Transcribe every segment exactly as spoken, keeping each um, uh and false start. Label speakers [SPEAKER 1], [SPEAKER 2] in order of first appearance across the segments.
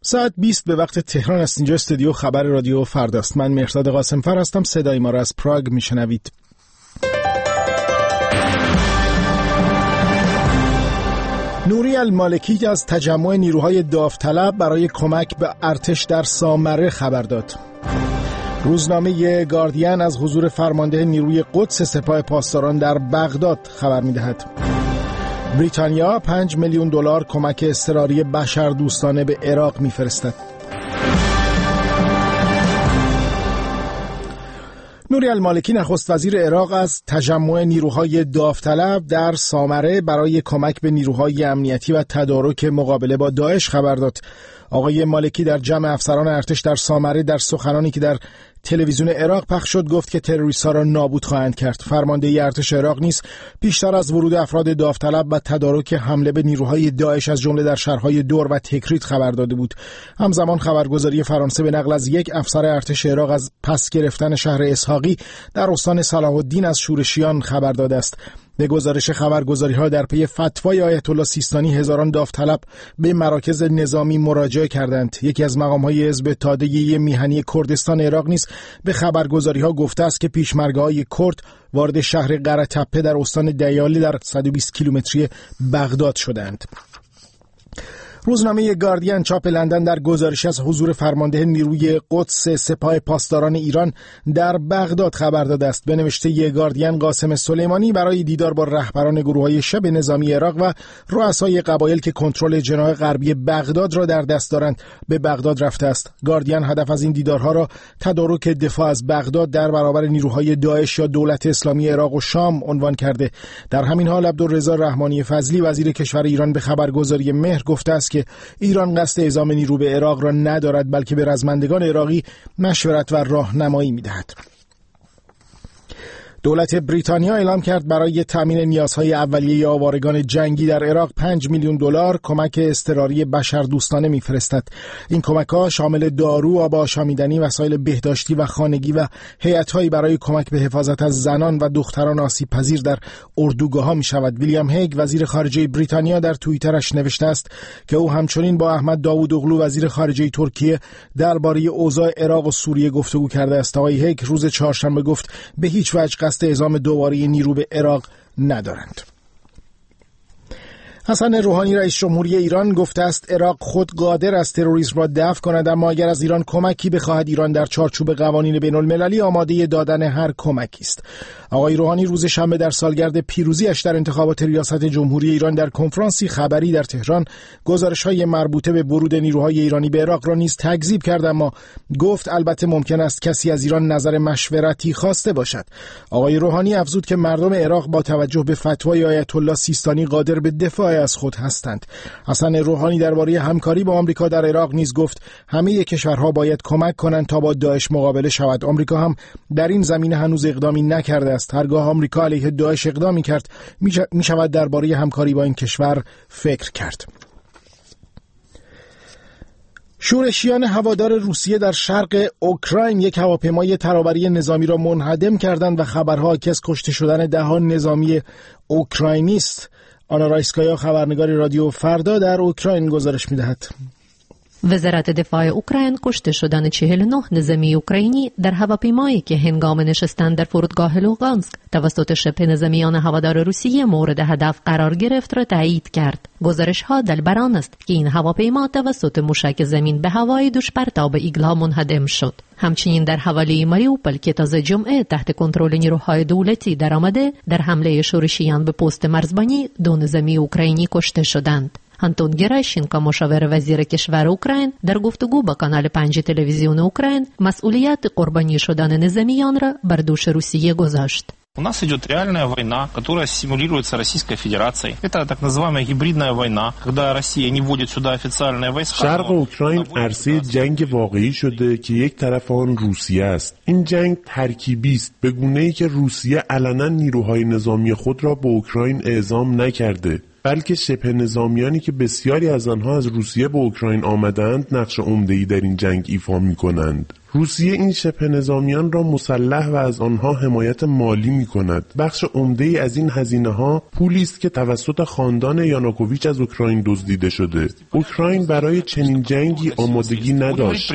[SPEAKER 1] ساعت بیست به وقت تهران است. اینجا استودیو خبر رادیو فرداست. من مهرداد قاسمفر هستم. صدای ما را از پراگ میشنوید. نوری المالکی از تجمع نیروهای داوطلب برای کمک به ارتش در سامره خبر داد. روزنامه گاردین از حضور فرمانده نیروی قدس سپاه پاسداران در بغداد خبر می‌دهد. بریتانیا پنج میلیون دلار کمک اضطراری بشردوستانه به عراق می‌فرستد. نوری المالکی نخست وزیر عراق از تجمع نیروهای داوطلب در سامره برای کمک به نیروهای امنیتی و تدارک مقابله با داعش خبر داد. آقای مالکی در جمع افسران ارتش در سامره در سخنانی که در تلویزیون عراق پخش شد گفت که تروریست‌ها را نابود خواهند کرد. فرمانده ارتش عراق نیز پیشتر از ورود افراد داوطلب و تدارک حمله به نیروهای داعش از جمله در شهرهای دور و تکریت خبر داده بود. همزمان خبرگزاری فرانسه به نقل از یک افسر ارتش عراق از پس گرفتن شهر اسحاقی در استان صلاح الدین از شورشیان خبر داده است. به گزارش خبرگزاری‌ها در پی فتوای آیت الله سیستانی هزاران داوطلب به مراکز نظامی مراجعه کردند. یکی از مقام‌های حزب اتحادیه میهنی کردستان عراق نیز به خبرگزاری‌ها گفته است که پیشمرگه‌های کرد وارد شهر قره تپه در استان دیالی در صد و بیست کیلومتری بغداد شدند. روزنامه گاردین چاپ لندن در گزارش از حضور فرمانده نیروی قدس سپاه پاسداران ایران در بغداد خبر داده است. به نوشته گاردین قاسم سلیمانی برای دیدار با رهبران گروه‌های شبه نظامی عراق و رؤسای قبایل که کنترل جناح غربی بغداد را در دست دارند به بغداد رفته است. گاردین هدف از این دیدارها را تدارک دفاع از بغداد در برابر نیروهای داعش یا دولت اسلامی عراق و شام عنوان کرده. در همین حال عبدالرضا رحمانی فضلی وزیر کشور ایران به خبرگزاری مهر گفته است که ایران قصد اعزام نیرو به عراق را ندارد بلکه به رزمندگان عراقی مشورت و راهنمایی می‌دهد. دولت بریتانیا اعلام کرد برای تامین نیازهای اولیه آوارگان جنگی در عراق پنج میلیون دلار کمک اضطراری بشردوستانه می‌فرستد. این کمک‌ها شامل دارو، آب آشامیدنی، وسایل بهداشتی و خانگی و هیئت‌هایی برای کمک به حفاظت از زنان و دختران آسیب‌پذیر در اردوگاه‌ها می‌شود. ویلیام هیگ وزیر خارجه بریتانیا در توییترش نوشته است که او همچنین با احمد داوودوغلو وزیر خارجه ترکیه درباره اوضاع عراق و سوریه گفتگو کرده است. آقای هیگ روز چهارشنبه گفت به هیچ وجه قصد اعزام دوباره نیرو به عراق ندارند. حسن روحانی رئیس جمهوری ایران گفته است عراق خود قادر است تروریسم را دفع کند، اما اگر از ایران کمکی بخواهد ایران در چارچوب قوانین بین المللی آماده دادن هر کمکی است. آقای روحانی روز شنبه در سالگرد پیروزیش در انتخابات ریاست جمهوری ایران در کنفرانسی خبری در تهران گزارش‌های مربوطه به ورود نیروهای ایرانی به عراق را نیز تکذیب کرد، اما گفت البته ممکن است کسی از ایران نظر مشورتی خواسته باشد. آقای روحانی افزود که مردم عراق با توجه به فتوای آیت الله سیستانی قادر به دفاع از خود هستند. حسن روحانی درباره همکاری با آمریکا در عراق نیز گفت همه کشورها باید کمک کنند تا با داعش مقابله شود. آمریکا هم در این زمینه هنوز اقدامی نکرده است. هرگاه آمریکا علیه داعش اقدامی کرد می شود درباره همکاری با این کشور فکر کرد. شورشیان هوادار روسیه در شرق اوکراین یک هواپیمای ترابری نظامی را منهدم کردند و خبرها که از کشته شدن دهان نظامی اوکراینی است. آنا رایسکایا خبرنگار رادیو فردا در اوکراین گزارش می‌دهد.
[SPEAKER 2] وزارت دفاع اوکراین کشته شدن چهل و نه نظامی اوکراینی در هواپیمایی که هنگام نشستن در فرودگاه لوغانسک توسط شبه نظامیان هوادار روسیه مورد هدف قرار گرفت را تایید کرد. گزارش‌ها دلبر آن است که این هواپیما توسط موشک زمین به هوای دشپرتاب ایگلا منهدم شد. همچنین در حوالی ماریوپل که تازه جمعه تحت کنترل نیروهای دولتی درآمده، در حمله شورشیان به پست مرزبانی دو نظامی اوکراینی کشته شدند. آنتون گراشینکو مشاور وزیر کشور اوکراین در گفتگو با کانال پنج تلویزیون اوکراین مسئولیت قربانی شدن نظامیان را بر دوش روسیه گذاشت.
[SPEAKER 3] У нас идет реальная война, которая симулируется Российской Федерацией. Это так называемая гибридная война, когда Россия не вводит сюда официальные войска.
[SPEAKER 4] شرق اوکراین عرصه جنگ واقعی شده که یک طرف آن روسیه است. این جنگ ترکیبی است به گونه‌ای که روسیه علنا نیروهای نظامی خود را به اوکراین اعزام نکرده، بلکه شبه نظامیانی که بسیاری از آنها از روسیه به اوکراین آمدند نقش عمده‌ای در این جنگ ایفا می‌کنند. روسیه این شبه نظامیان را مسلح و از آنها حمایت مالی می‌کند. بخش عمده‌ای از این هزینه‌ها پولی است که توسط خاندان یانوکوویچ از اوکراین دزدیده شده. اوکراین برای چنین جنگی آمادگی نداشت.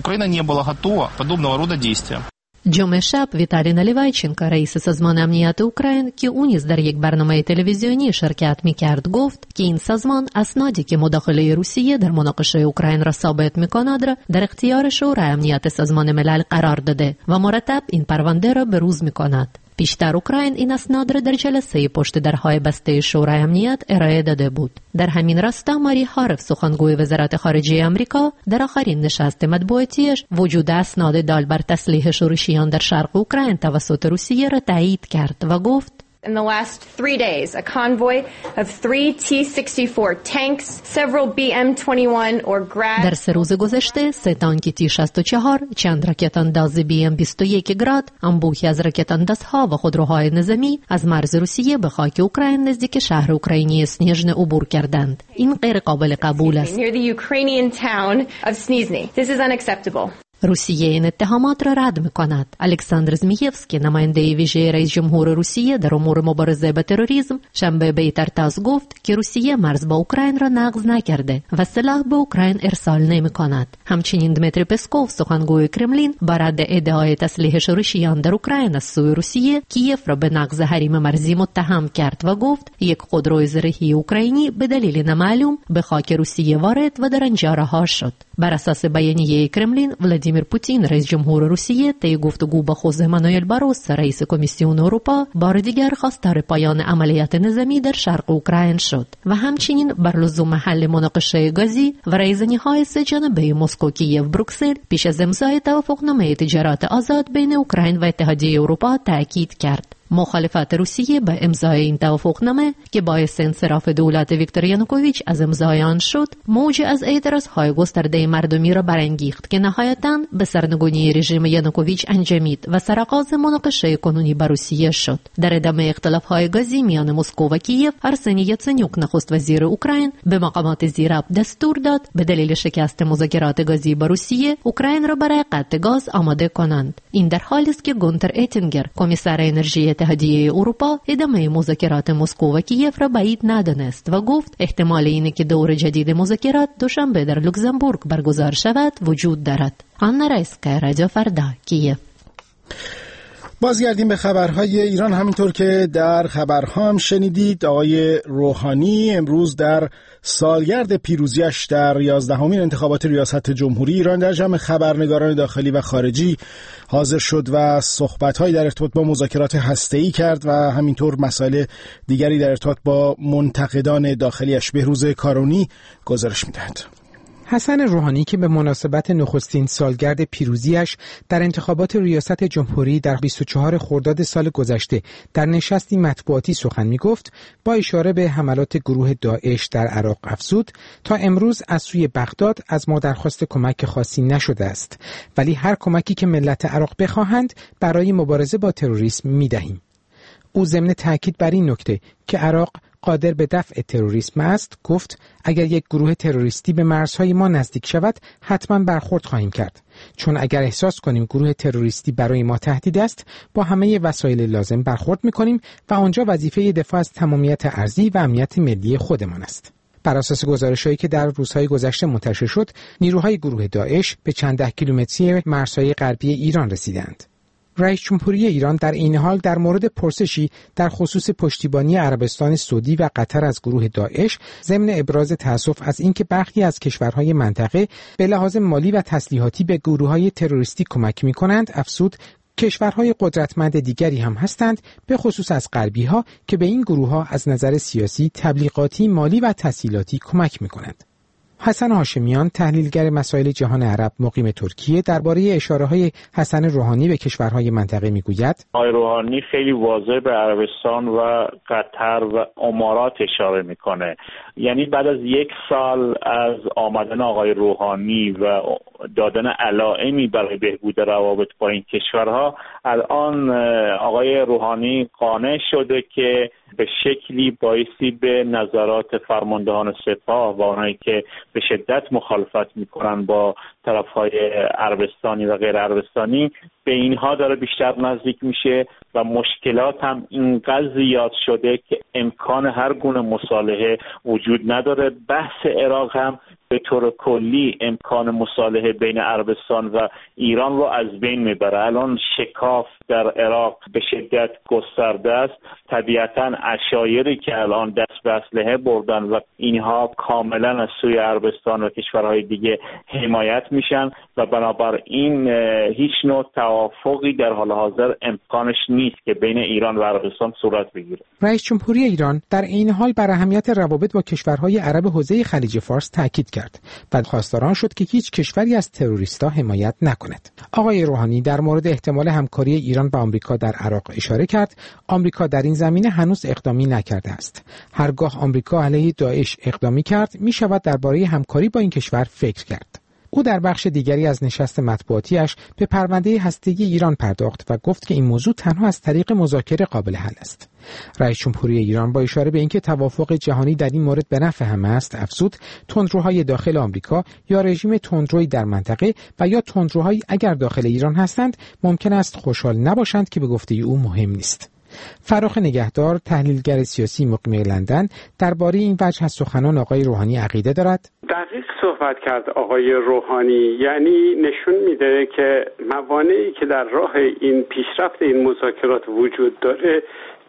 [SPEAKER 2] جمعه شب ویتالій نالیوایچенکو رئیس سازمان امنیت اوکراین که او نیز در یک برنامه تلویزیونی شرکت می‌کرد گفت که این سازمان اسنادی که مداخله روسیه در مناقشه اوکراین را ثابت می‌کند را در اختیار شورای امنیت سازمان ملل قرار داده و مرتب این پرونده را بروز می‌کند. پیشتر اوکراین این اسناد را در جلسه پشت درهای بسته شورای امنیت ارائه داده بود. در همین راستا ماری هارف سخنگوی وزارت خارجه آمریکا در آخرین نشست مطبوعاتیش وجود اسناد دال بر تسلیح شورشیان در شرق اوکراین توسط روسیه را تایید کرد و گفت
[SPEAKER 5] In the last three days, a convoy of three T sixty-four tanks, several B M twenty-one or Grad
[SPEAKER 2] در سه روز گذشته سه تانک تی شصت و چهار، چند راکت انداز بی ام بیست و یک گراد، انبوهی از راکت اندازها و خودروهای نظامی از مرز روسیه به خاک اوکراین نزدیک شهر اوکراینی سنیژن عبور کردند. این غیر قابل قبول است.
[SPEAKER 5] near the Ukrainian town of Snizhny. This is unacceptable.
[SPEAKER 2] روسیه این اتهامات را رد می‌کند. الکساندر زمییفسکی نماینده ویژه رئیس جمهور روسیه در امور مبارزه با تروریسم شنبه به ترتاس گفت که روسیه مرز با اوکراین را نقض نکرده و سلاح به اوکراین ارسال نمی‌کند. همچنین دمیتری پسکوف سخنگوی کرملین با رد ادعای تسلیح شورشیان در اوکراین از سوی روسیه کیف را به نقض حریم مرزی متهم کرد و گفت یک خودروی زرهی اوکراینی به دلیل نامعلوم به خاک روسیه وارد و در آنجا رها شد. بر اساس بیانیه کرملین ولادیمیر پوتین رئیس جمهور روسیه طی گفتگو با خوزه مانوئل باروس رئیس کمیسیون اروپا بار دیگر خواستار پایان عملیات نظامی در شرق اوکراین شد و همچنین بر لزوم حل مناقشه گازی و رایزنی‌های سه جانبه مسکو کیف بروکسل پیش از امضای توافقنامه تجارت آزاد بین اوکراین و اتحادیه اروپا تاکید کرد. مخالفت روسیه به امضای این توافقنامه که باعث انصراف دولت ویکتور یانوکوویچ از امضای آن شد، موج از اعتراضهای گسترده مردمی را برانگیخت که نهایتاً به سرنگونی رژیم یانوکوویچ انجامید و سرآغاز مناقشه کنونی با روسیه شد. در ادامه اختلاف‌های گازی میان مسکو و کیف، ارسنی یاتسنیوک نخست وزیر اوکراین به مقامات زیراب دستور داد به دلیل شکست مذاکرات گازی با روسیه، اوکراین را برای قطع گاز آماده کنند. این در حالی است که گونتر ایتینگر، کمیسر انرژی اتحادیه اروپا، ادامه مذاکرات مسکو و کیف را بعید ندانست و گفت احتمال اینه که دور جدید مذاکرات دوشنبه در لوکزامبورگ برگزار شود وجود دارد. آنا رایسکا، رادیو فردا، کیف.
[SPEAKER 1] بازگردیم به خبرهای ایران. همینطور که در خبرها هم شنیدید، آقای روحانی امروز در سالگرد پیروزیش در یازدهمین انتخابات ریاست جمهوری ایران در جمع خبرنگاران داخلی و خارجی حاضر شد و صحبت‌هایی در ارتباط با مذاکرات هسته‌ای کرد و همینطور مسائل دیگری در ارتباط با منتقدان داخلیش. بهروز کارونی گزارش می‌دهد.
[SPEAKER 6] حسن روحانی که به مناسبت نخستین سالگرد پیروزیش در انتخابات ریاست جمهوری در بیست و چهارم خرداد سال گذشته در نشستی مطبوعاتی سخن می‌گفت، با اشاره به حملات گروه داعش در عراق افزود تا امروز از سوی بغداد از ما درخواست کمک خاصی نشده است، ولی هر کمکی که ملت عراق بخواهند برای مبارزه با تروریسم می‌دهیم. او ضمن تاکید بر این نکته که عراق قادر به دفع تروریسم است گفت اگر یک گروه تروریستی به مرزهای ما نزدیک شود حتما برخورد خواهیم کرد، چون اگر احساس کنیم گروه تروریستی برای ما تهدید است با همه وسایل لازم برخورد می‌کنیم و آنجا وظیفه دفاع از تمامیت ارضی و امنیت ملی خودمان است. بر اساس گزارش‌هایی که در روزهای گذشته منتشر شد، نیروهای گروه داعش به چند ده کیلومتری مرزهای غربی ایران رسیدند. رئیس جمهوری ایران در این حال در مورد پرسشی در خصوص پشتیبانی عربستان سعودی و قطر از گروه داعش ضمن ابراز تأسف از اینکه برخی از کشورهای منطقه به لحاظ مالی و تسلیحاتی به گروه‌های تروریستی کمک می‌کنند افزود کشورهای قدرتمند دیگری هم هستند، به خصوص از غربی‌ها، که به این گروه‌ها از نظر سیاسی، تبلیغاتی، مالی و تسهیلاتی کمک می‌کنند. حسن هاشمیان، تحلیلگر مسائل جهان عرب مقیم ترکیه، درباره اشاره‌های حسن روحانی به کشورهای منطقه میگوید:
[SPEAKER 7] آقای روحانی خیلی واضح به عربستان و قطر و امارات اشاره میکنه. یعنی بعد از یک سال از آمدن آقای روحانی و دادن علائمی برای بهبود روابط با این کشورها، الان آقای روحانی قانع شده که به شکلی بایستی به نظرات فرماندهان سپاه و اونایی که به شدت مخالفت میکنن با طرفهای عربستانی و غیر عربستانی، به اینها داره بیشتر نزدیک میشه و مشکلات هم اینقدر زیاد شده که امکان هر گونه مصالحه وجود نداره. بحث عراق هم به طور کلی امکان مصالحه بین عربستان و ایران رو از بین میبره. الان شکاف در عراق به شدت گسترده است. طبیعتاً عشایری که الان دست به اسلحه بردن و اینها کاملا از سوی عربستان و کشورهای دیگه حمایت میشن و بنابراین هیچ نوع توافقی در حال حاضر امکانش نیست که بین ایران و عربستان صورت بگیره.
[SPEAKER 6] رئیس جمهوری ایران در این حال بر اهمیت روابط با کشورهای عرب حوزه خلیج فارس تاکید کرد و خواستار شد که هیچ کشوری از تروریست‌ها حمایت نکند. آقای روحانی در مورد احتمال همکاری ایران و آمریکا در عراق اشاره کرد. آمریکا در این زمینه هنوز اقدامی نکرده است. هرگاه آمریکا علیه داعش اقدامی کرد، می شود درباره همکاری با این کشور فکر کرد. او در بخش دیگری از نشست مطبوعاتیش به پرونده هسته‌ای ایران پرداخت و گفت که این موضوع تنها از طریق مذاکره قابل حل است. رئیس جمهوری ایران با اشاره به اینکه توافق جهانی در این مورد به نفع همه است، افزود تندروهای داخل آمریکا یا رژیم تندرویی در منطقه و یا تندروهایی اگر داخل ایران هستند ممکن است خوشحال نباشند که به گفته او مهم نیست. فراخ نگهدار، تحلیلگر سیاسی مقیم لندن، درباره این وجه از سخنان آقای روحانی عقیده دارد.
[SPEAKER 8] دقیق صحبت کرد آقای روحانی، یعنی نشون میده که موانعی که در راه این پیشرفت این مذاکرات وجود داره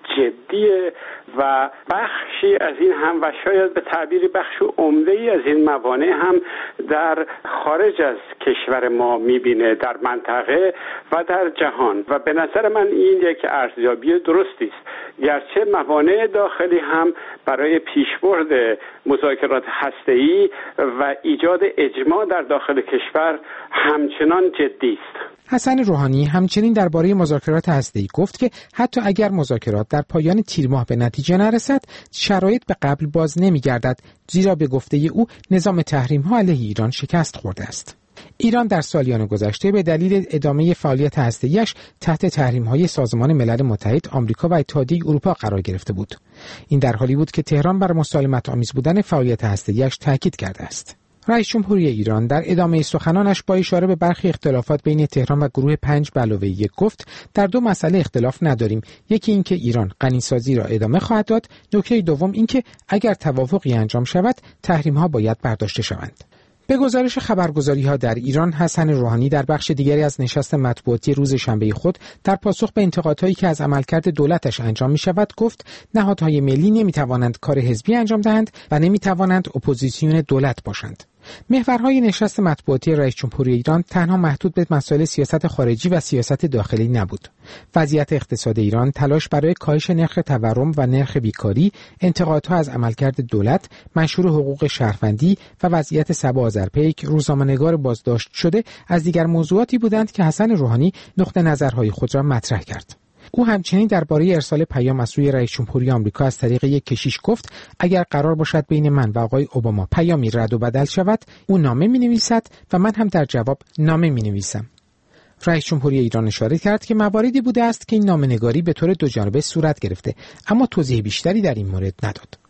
[SPEAKER 8] جدیه و بخشی از این هم و شاید به تعبیر بخش عمده‌ای از این موانع هم در خارج از کشور ما میبینه، در منطقه و در جهان، و به نظر من این یک ارزیابی درستی است. گرچه موانع داخلی هم برای پیشبرد مذاکرات هسته‌ای و ایجاد اجماع در داخل کشور همچنان جدی است.
[SPEAKER 6] حسن روحانی همچنین درباره مذاکرات هسته‌ای گفت که حتی اگر مذاکرات در پایان تیر ماه به نتیجه نرسد، شرایط به قبل باز نمی‌گردد، زیرا به گفته او نظام تحریم‌ها علیه ایران شکست خورده است. ایران در سالیان گذشته به دلیل ادامه فعالیت هسته‌ایش تحت تحریم‌های سازمان ملل متحد، آمریکا و اتحادیه اروپا قرار گرفته بود. این در حالی بود که تهران بر مسالمت آمیز بودن فعالیت هسته‌ایش تاکید کرده است. رئیس جمهوری ایران در ادامه سخنانش با اشاره به برخی اختلافات بین تهران و گروه پنج به علاوه یک گفت در دو مسئله اختلاف نداریم. یکی اینکه ایران غنیسازی را ادامه خواهد داد، نکته دوم اینکه اگر توافقی انجام شود تحریم‌ها باید برداشته شوند. به گزارش خبرگزاری‌ها در ایران، حسن روحانی در بخش دیگری از نشست مطبوعاتی روز شنبه خود در پاسخ به انتقادهایی که از عملکرد دولتش انجام می‌شود گفت نهادهای ملی نمی‌توانند کار حزبی انجام دهند و نمی‌توانند اپوزیسیون دولت باشند. محورهای نشست مطبوعاتی رئیس جمهوری ایران تنها محدود به مسائل سیاست خارجی و سیاست داخلی نبود. وضعیت اقتصاد ایران، تلاش برای کاهش نرخ تورم و نرخ بیکاری، انتقادها از عملکرد دولت، منشور حقوق شهروندی و وضعیت سبا آذرپیک، روزنامه‌نگار بازداشت شده از دیگر موضوعاتی بودند که حسن روحانی نقطه نظرهای خود را مطرح کرد. او همچنین درباره ارسال پیام از سوی رئیس جمهوری آمریکا از طریق یک کشیش گفت اگر قرار باشد بین من و آقای اوباما پیامی رد و بدل شود، او نامه می‌نویسد و من هم در جواب نامه می‌نویسم. رئیس جمهوری ایران اشاره کرد که مواردی بوده است که این نامه‌نگاری به طور دوجانبه صورت گرفته، اما توضیح بیشتری در این مورد نداد.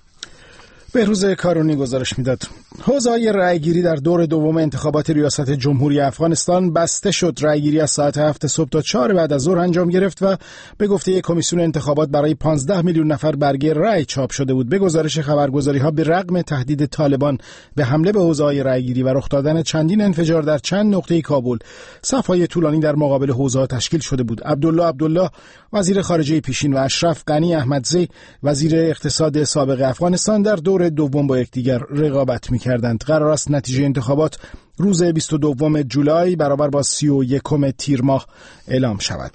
[SPEAKER 1] بهروز کارونی گزارش میداد. حوزه‌های رأیگیری در دور دوم انتخابات ریاست جمهوری افغانستان بسته شد. رأیگیری از ساعت هفت صبح تا چهار بعد از ظهر انجام گرفت و به گفته کمیسیون انتخابات برای پانزده میلیون نفر برگه رأی چاپ شده بود. به گزارش خبرگزاری‌ها به رغم تهدید طالبان به حمله به حوزه‌های رأیگیری و رخ دادن چندین انفجار در چند نقطه کابل، صف‌های طولانی در مقابل حوزه‌ها تشکیل شده بود. عبدالله عبدالله وزیر خارجه پیشین و اشرف غنی احمدزی وزیر اقتصاد سابق افغانستان در دور دوم با یکدیگر رقابت می‌کردند. قرار است نتیجه انتخابات روز بیست و دوم جولای برابر با سی و یکم تیر ماه اعلام شود.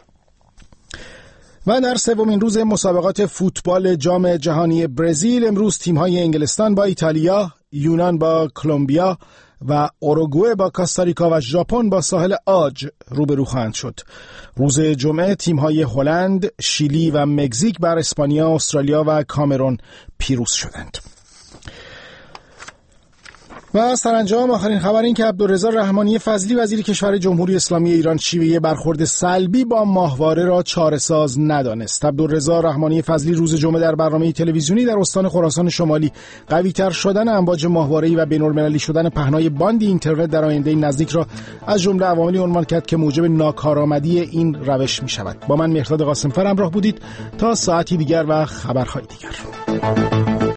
[SPEAKER 1] و در سومین روز مسابقات فوتبال جام جهانی برزیل، امروز تیم‌های انگلستان با ایتالیا، یونان با کلمبیا و اوروگوئه با کاستاریکا و ژاپن با ساحل آج روبرو خواهند شد. روز جمعه تیم‌های هلند، شیلی و مکزیک بر اسپانیا، استرالیا و کامرون پیروز شدند. و سرانجام آخرین خبر این که عبدالرضا رحمانی فضلی وزیر کشور جمهوری اسلامی ایران شیوه برخورد سلبی با ماهواره را چاره‌ساز ندانست. عبدالرضا رحمانی فضلی روز جمعه در برنامه تلویزیونی در استان خراسان شمالی قوی‌تر شدن امواج ماهواره‌ای و بین‌المللی شدن پهنای باند اینترنت در آینده نزدیک را از جمله عواملی عنوان کرد که موجب ناکارآمدی این روش می‌شود. با من مهرداد قاسم‌فر همراه بودید تا ساعتی دیگر و خبرهای دیگر.